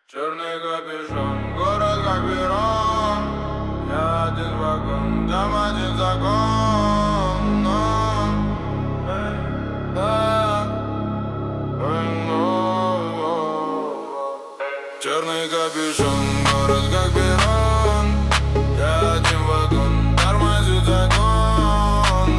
Черный капюшон, город как перрон. Я один вагон, там один закон. Черный капюшон, город как перрон. Я один вагон, тормозит закон.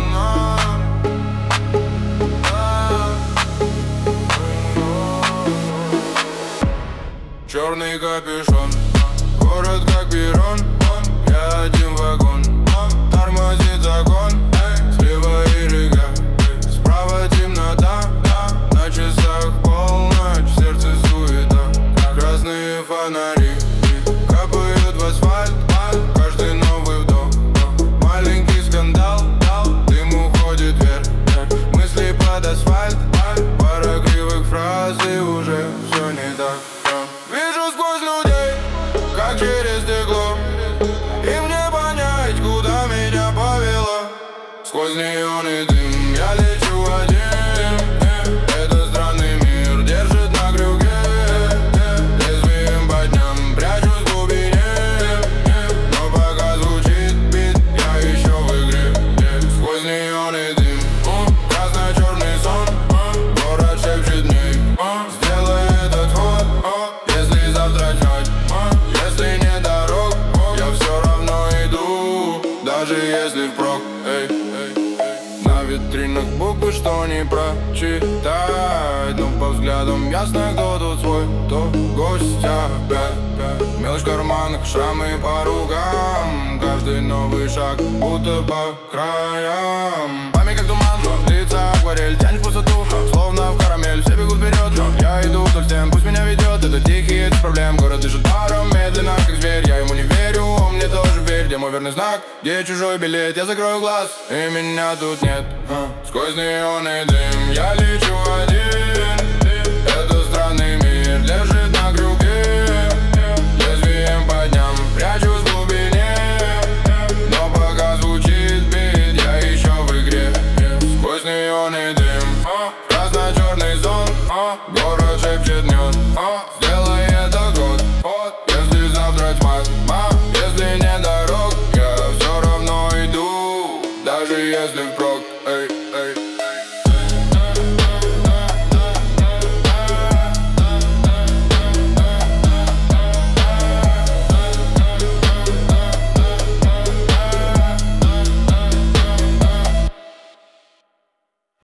Черный капюшон, город как перрон. Я один вагон, тормозит закон. Слева и река, справа темнота. На часах полночь, в сердце суета. Красные фонари капают в асфальт. Каждый новый вдох, маленький скандал. Дым уходит вверх, мысли под асфальт. Пара кривых фраз и уже все не так. Вижу сквозь людей, как через стекло. И мне понять, куда меня повело. Сквозь неоны дым я лечу один. Это странный мир держит на крюке. Лезвием по дням прячусь в глубине. Но пока звучит бит, я еще в игре. Сквозь неоны дым, красно-черный сон. Город шепчет мне: сделай этот ход. Если завтра тьмать, если нет дорог, я все равно иду, даже если впрок. На витринах буквы, что не прочитать, но по взглядам ясно, кто тут свой, кто гость опять. Мелочь в карманах, шрамы по рукам. Каждый новый шаг будто по краям. Память как туман, лица акварель, тянет в пустоту, словно в карамель. Все бегут вперед, я иду вдоль стен, пусть меня ведет этот тихий без проблем. Город дышит паром, медленно как зверь. Я ему не верю, он мне тоже верь. Где мой верный знак, где чужой билет? Я закрою глаз, и меня тут нет. Сквозь неоны дым я лечу один. Это странный мир держит на крюке. Лезвием по дням прячусь в глубине. Но пока звучит бит, я еще в игре. Сквозь неоны дым, красно-черный сон.